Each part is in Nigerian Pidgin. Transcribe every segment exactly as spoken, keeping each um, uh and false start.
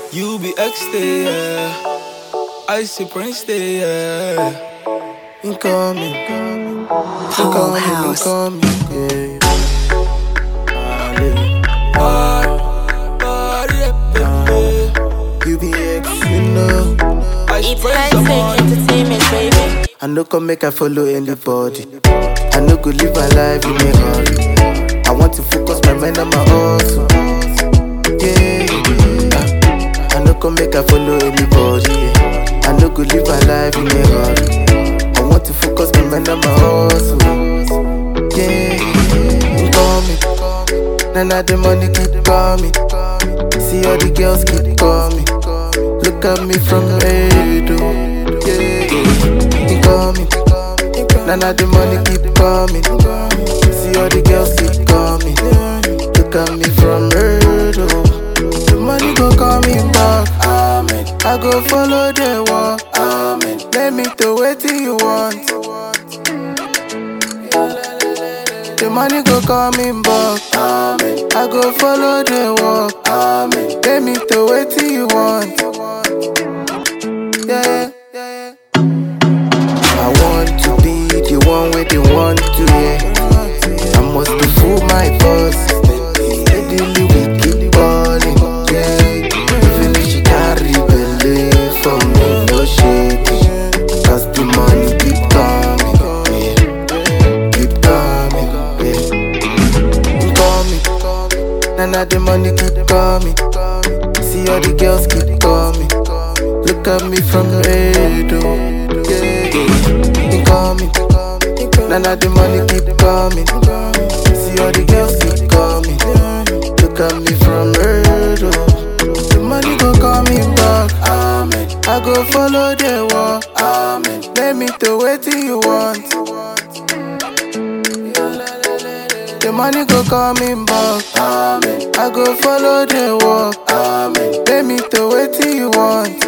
You be X day, yeah. I see Prince day, yeah. You call me, you call me, you call me, yeah. You be X, you know. It's Hightech Entertainment, baby. I no come make I follow anybody. I no go live my life in a hurry. I want to focus my mind on my hustle. Yeah, I no come make I follow anybody. Yeah. I no go live my life in a hurry. I want to focus my mind on my hustle. Yeah, you call me. None of the money keep coming. See all the girls keep coming. Look at me from head, oh. Yeah, you call me. None of the money keep coming. See all the girls keep coming. Look at me from head, oh. The money go coming back. Amen. I go follow the walk. Amen. Let me do what you want. The money go coming back. Amen. I go follow the walk. Amen. Let me do what you want. Yeah, yeah, yeah. I want to be the one where they want to, yeah. I must be fool my boss. Steadily we keep balling, yeah. Even if she carry believe for me, no shaking. Cause the money keep coming, yeah. Keep coming, yeah. You call me, none of the money keep coming. See all the girls keep coming. Look at me from head, oh. Yeah, you call me. None of the money keep coming. See all the girls keep coming. Look at me from head, oh. The money go coming back. Amen. I go follow the walk. Amen. Let me do what you want. The money go coming back. Amen. I go follow the walk. Amen. Let me do what you want.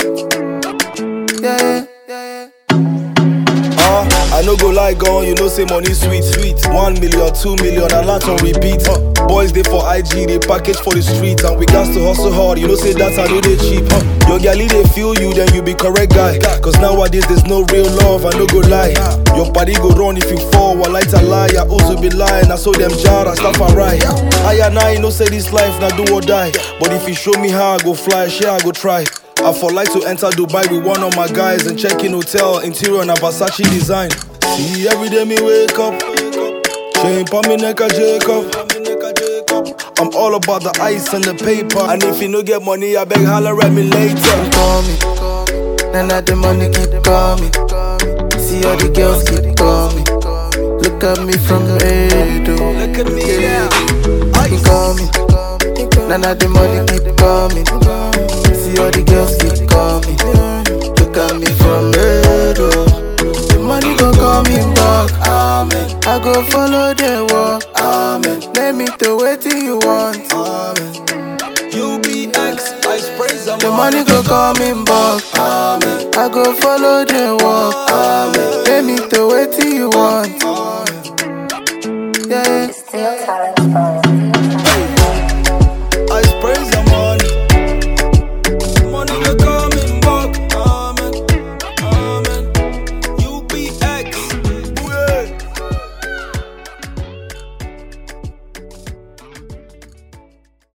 Yeah, yeah, yeah. Uh, I no go lie, gone, you know say money sweet, sweet. One million, two million, a lot on repeat. Uh, boys they for I G, they package for the street, and we got to hustle hard. You know say that I know they cheap. Uh, your galley they feel you, then you be correct guy. Cause nowadays there's no real love, I no go lie. Your body go run if you fall, while light a lie. I also be lying, I saw them jar, I stuff I right. I and I know say this life now do or die. But if you show me how I go fly, share I go try. I for like to enter Dubai with one of my guys and check in hotel, interior na Versace design. See every day me wake up, chain pa me neck a Jacob. I'm all about the ice and the paper, and if you no get money, I beg holler at me later. You call me, none of the money keep coming. See all the girls keep coming. Look at me from head, oh. Look at me yeah. now. You call me, none of the money keep coming. See all the girls keep coming. Look at me from head, oh. The money go coming back. Amen. I go follow the walk. Amen. Let me do what you want. Amen. You be X, I praise the The money go coming back. Amen. I go follow the walk.